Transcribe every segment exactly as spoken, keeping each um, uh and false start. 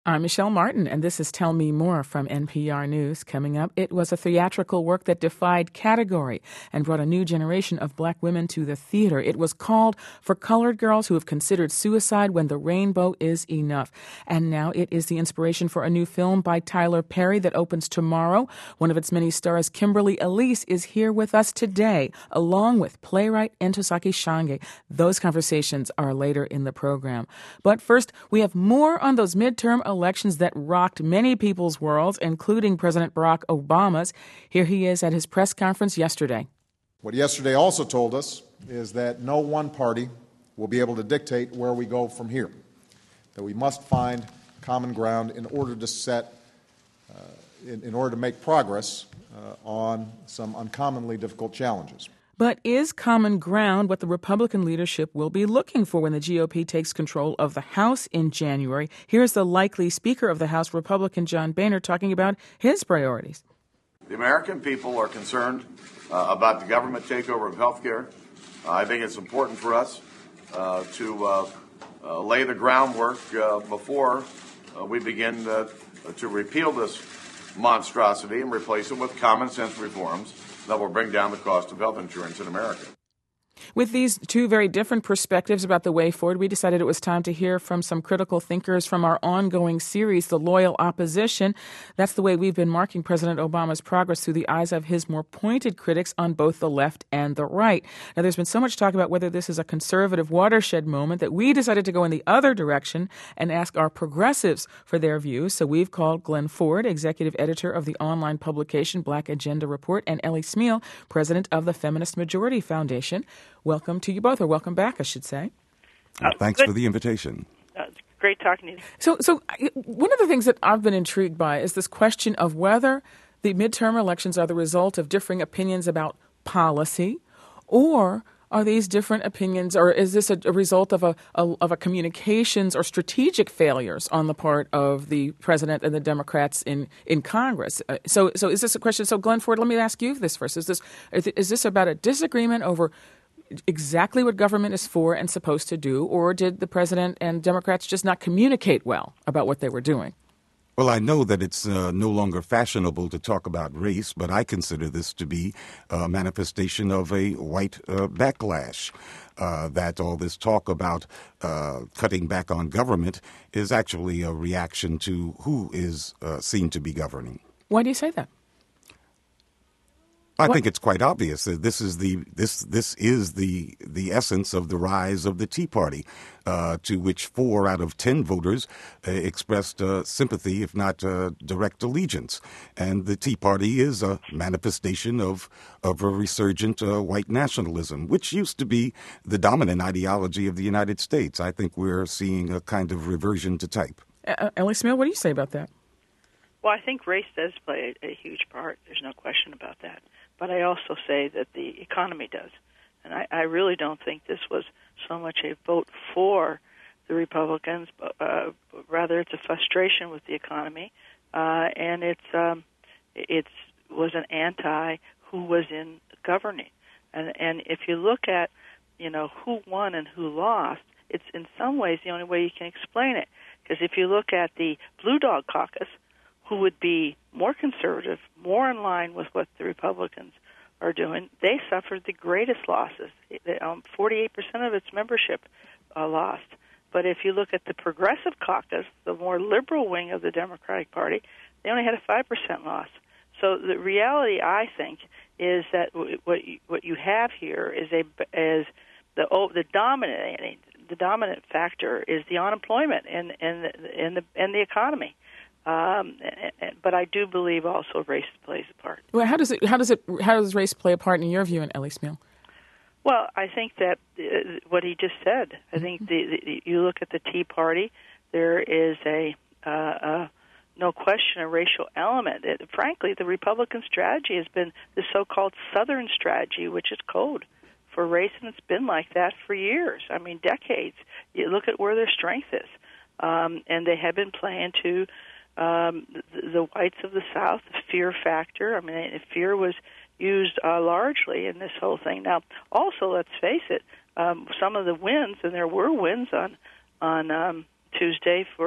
I'm Michelle Martin, and this is Tell Me More from N P R News. Coming up, it was a theatrical work that defied category and brought a new generation of black women to the theater. It was called For Colored Girls Who Have Considered Suicide When the Rainbow Is Enough. And now it is the inspiration for a new film by Tyler Perry that opens tomorrow. One of its many stars, Kimberly Elise, is here with us today, along with playwright Ntozake Shange. Those conversations are later in the program. But first, we have more on those midterm elections that rocked many people's worlds, including President Barack Obama's. Here he is at his press conference yesterday. What yesterday also told us is that no one party will be able to dictate where we go from here, that we must find common ground in order to set, uh, in, in order to make progress uh, on some uncommonly difficult challenges. But is common ground what the Republican leadership will be looking for when the G O P takes control of the House in January? Here's the likely Speaker of the House, Republican John Boehner, talking about his priorities. The American people are concerned uh, about the government takeover of health care. Uh, I think it's important for us uh, to uh, uh, lay the groundwork uh, before uh, we begin uh, to repeal this monstrosity and replace it with common sense reforms that will bring down the cost of health insurance in America. With these two very different perspectives about the way forward, we decided it was time to hear from some critical thinkers from our ongoing series, The Loyal Opposition. That's the way we've been marking President Obama's progress through the eyes of his more pointed critics on both the left and the right. Now, there's been so much talk about whether this is a conservative watershed moment that we decided to go in the other direction and ask our progressives for their views. So we've called Glenn Ford, executive editor of the online publication Black Agenda Report, and Ellie Smeal, president of the Feminist Majority Foundation. Welcome to you both, or welcome back, I should say. Uh, thanks Good. for the invitation. Uh, it's great talking to you. So, so one of the things that I've been intrigued by is this question of whether the midterm elections are the result of differing opinions about policy, or are these different opinions, or is this a, a result of a, a of a communications or strategic failures on the part of the president and the Democrats in in Congress? Uh, so, so is this a question? So, Glenn Ford, let me ask you this first: Is this is this about a disagreement over exactly what government is for and supposed to do, or did the president and Democrats just not communicate well about what they were doing? Well, I know that it's uh, no longer fashionable to talk about race, but I consider this to be a manifestation of a white uh, backlash, uh, that all this talk about uh, cutting back on government is actually a reaction to who is uh, seen to be governing. Why do you say that? I What? think it's quite obvious that this is the this this is the the essence of the rise of the Tea Party, uh, to which four out of ten voters uh, expressed uh, sympathy, if not uh, direct allegiance. And the Tea Party is a manifestation of of a resurgent uh, white nationalism, which used to be the dominant ideology of the United States. I think we're seeing a kind of reversion to type. Uh, Ellie Smeal, what do you say about that? Well, I think race does play a, a huge part. There's no question about that. But I also say that the economy does. And I, I really don't think this was so much a vote for the Republicans, but uh, rather it's a frustration with the economy, uh, and it's um, it's was an anti who was in governing. And and if you look at, you know, who won and who lost, it's in some ways the only way you can explain it. Because if you look at the Blue Dog Caucus, who would be more conservative, more in line with what the Republicans are doing, they suffered the greatest losses. Um, forty-eight percent of its membership uh, lost. But if you look at the Progressive Caucus, the more liberal wing of the Democratic Party, they only had a five percent loss. So the reality, I think, is that what you, what you have here is a is the oh, the dominating the dominant factor is the unemployment and and the, and the and the economy. Um, but I do believe also race plays a part. Well, how does it? How does it? How does race play a part in your view, and Ellie Smeal? Well, I think that uh, what he just said. I think the, the, you look at the Tea Party. There is a, uh, uh, no question, a racial element. It, frankly, the Republican strategy has been the so-called Southern strategy, which is code for race, and it's been like that for years. I mean, decades. You look at where their strength is, um, and they have been playing to. Um, the, the whites of the South, the fear factor. I mean, fear was used uh, largely in this whole thing. Now, also, let's face it, um, some of the wins, and there were wins on on um, Tuesday for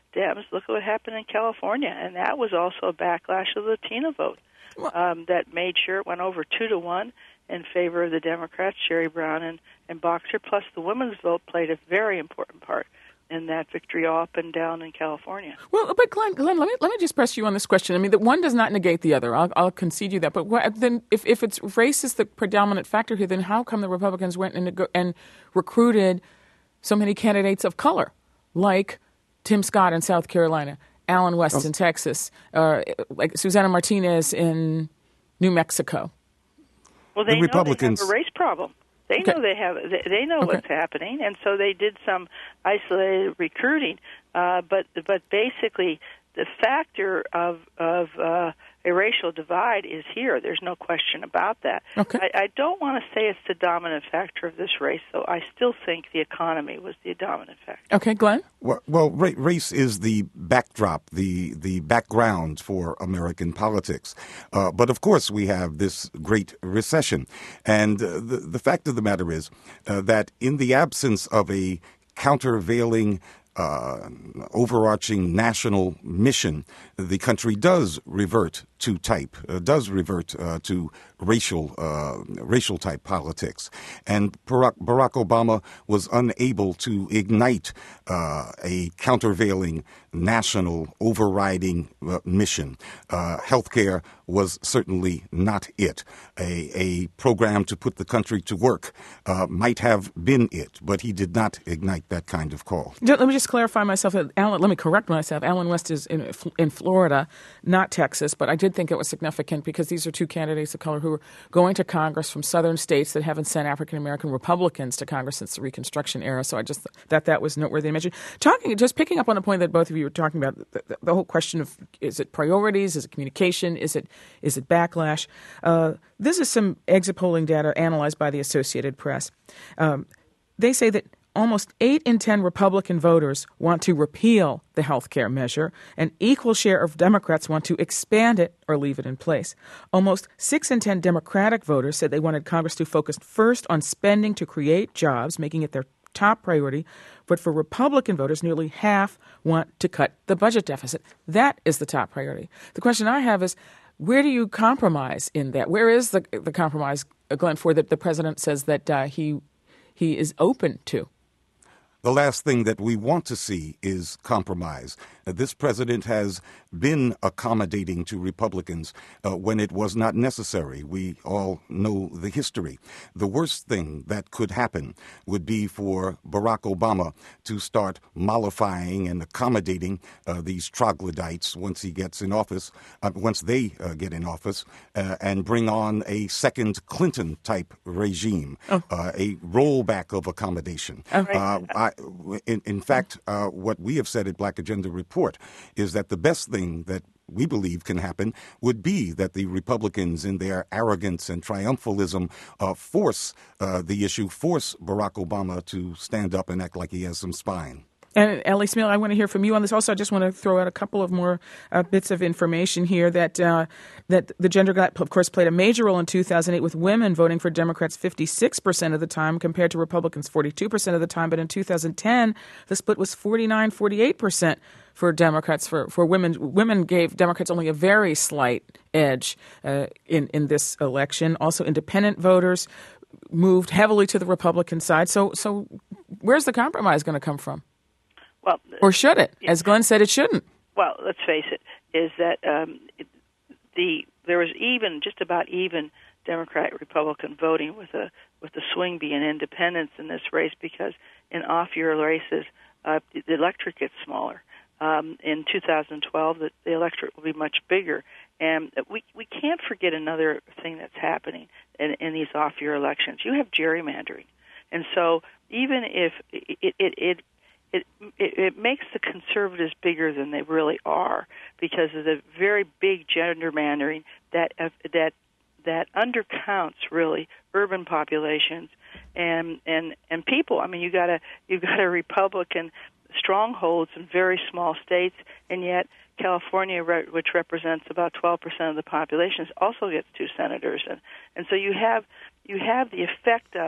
Dems, look at what happened in California, and that was also a backlash of the Latino vote um, that made sure it went over two to one in favor of the Democrats, Jerry Brown and, and Boxer. Plus, the women's vote played a very important part in that victory all up and down in California. Well, but Glenn, Glenn, let me let me just press you on this question. I mean, that one does not negate the other. I'll, I'll concede you that. But what, then, if if it's race is the predominant factor here, then how come the Republicans went and and recruited so many candidates of color, like Tim Scott in South Carolina, Alan West oh. in Texas, uh, like Susana Martinez in New Mexico? Well, they the Republicans know they have a race problem. They okay. know they have. They, they know okay. what's happening, and so they did some isolated recruiting. Uh, but but basically, the factor of of uh, a racial divide is here. There's no question about that. Okay. I, I don't want to say it's the dominant factor of this race, though. I still think the economy was the dominant factor. Okay, Glenn? Well, well, race is the backdrop, the the background for American politics. Uh, but of course, we have this great recession, and uh, the the fact of the matter is uh, that in the absence of a countervailing Uh, overarching national mission, the country does revert to type, uh, does revert uh, to racial uh, racial type politics. And Barack, Barack Obama was unable to ignite uh, a countervailing national overriding uh, mission. Uh, healthcare was certainly not it. A, a program to put the country to work uh, might have been it, but he did not ignite that kind of call. Let me just clarify myself. Alan, let me correct myself. Alan West is in, in Florida, not Texas, but I did think it was significant because these are two candidates of color who are going to Congress from southern states that haven't sent African-American Republicans to Congress since the Reconstruction era. So I just thought that was noteworthy to mention. Talking, just picking up on the point that both of you were talking about, the, the, the whole question of is it priorities, is it communication, is it is it backlash? Uh, this is some exit polling data analyzed by the Associated Press. Um, they say that almost eight in ten Republican voters want to repeal the health care measure. An equal share of Democrats want to expand it or leave it in place. Almost six in ten Democratic voters said they wanted Congress to focus first on spending to create jobs, making it their top priority. But for Republican voters, nearly half want to cut the budget deficit. That is the top priority. The question I have is, where do you compromise in that? Where is the the compromise, Glenn, for that the president says that uh, he he is open to? The last thing that we want to see is compromise. Uh, this president has been accommodating to Republicans uh, when it was not necessary. We all know the history. The worst thing that could happen would be for Barack Obama to start mollifying and accommodating uh, these troglodytes once he gets in office, uh, once they uh, get in office, uh, and bring on a second Clinton-type regime, oh. uh, a rollback of accommodation. Oh, right. uh, I, in, in fact, uh, what we have said at Black Agenda Report is that the best thing that we believe can happen would be that the Republicans, in their arrogance and triumphalism, uh, force uh, the issue, force Barack Obama to stand up and act like he has some spine. And Ellie Smith, I want to hear from you on this. Also, I just want to throw out a couple of more uh, bits of information here that uh, that the gender gap, of course, played a major role in two thousand eight with women voting for Democrats fifty-six percent of the time compared to Republicans forty-two percent of the time. But in two thousand ten, the split was forty-nine, forty-eight percent for Democrats. For, for women, women gave Democrats only a very slight edge uh, in, in this election. Also, independent voters moved heavily to the Republican side. So, so where's the compromise going to come from? Well, or should it? As Glenn said, it shouldn't. Well, let's face it, is that um, it, the there was even, just about even, Democrat-Republican voting with a with the swing being independents in this race, because in off-year races, uh, the electorate gets smaller. Um, in two thousand twelve, the, the electorate will be much bigger. And we we can't forget another thing that's happening in, in these off-year elections. You have gerrymandering. And so even if it it, it It, it it makes the conservatives bigger than they really are, because of the very big gerrymandering that uh, that that undercounts really urban populations and and and people. I mean, you got a you got a Republican strongholds in very small states, and yet California, which represents about twelve percent of the population, also gets two senators, and and so you have you have the effect of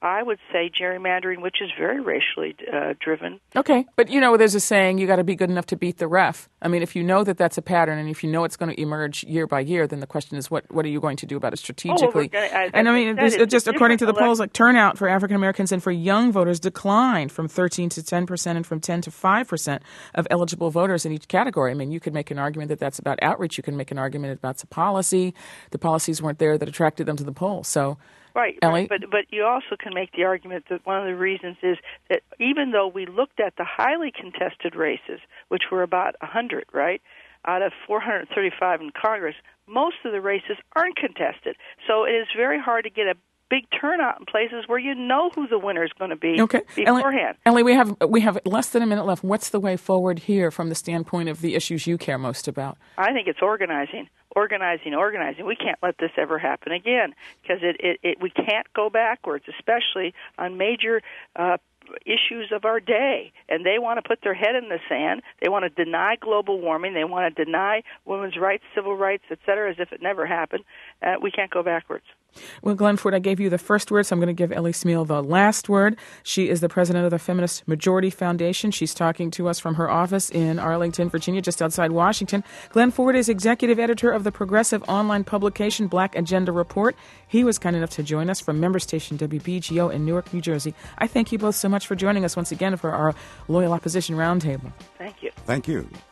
I would say gerrymandering, which is very racially uh, driven. Okay, but you know, there's a saying, you got to be good enough to beat the ref. I mean, if you know that that's a pattern, and if you know it's going to emerge year by year, then the question is, what what are you going to do about it strategically? Oh, well, I, I, and I mean, this, just according to the elect- polls, like turnout for African Americans and for young voters declined from thirteen to ten percent and from ten to five percent of eligible voters in each category. I mean, you could make an argument that that's about outreach. You can make an argument about the policy. The policies weren't there that attracted them to the polls. So. Right, right, but but you also can make the argument that one of the reasons is that even though we looked at the highly contested races, which were about one hundred, right, out of four hundred thirty-five in Congress, most of the races aren't contested. So it is very hard to get a big turnout in places where you know who the winner is going to be okay. beforehand. Ellie, Ellie, we have we have less than a minute left. What's the way forward here from the standpoint of the issues you care most about? I think it's organizing. Organizing, organizing. We can't let this ever happen again because it, it, it we can't go backwards, especially on major uh, issues of our day. And they want to put their head in the sand. They want to deny global warming. They want to deny women's rights, civil rights, et cetera, as if it never happened. Uh, we can't go backwards. Well, Glenn Ford, I gave you the first word, so I'm going to give Ellie Smeal the last word. She is the president of the Feminist Majority Foundation. She's talking to us from her office in Arlington, Virginia, just outside Washington. Glenn Ford is executive editor of the progressive online publication Black Agenda Report. He was kind enough to join us from member station W B G O in Newark, New Jersey. I thank you both so much for joining us once again for our Loyal Opposition Roundtable. Thank you. Thank you.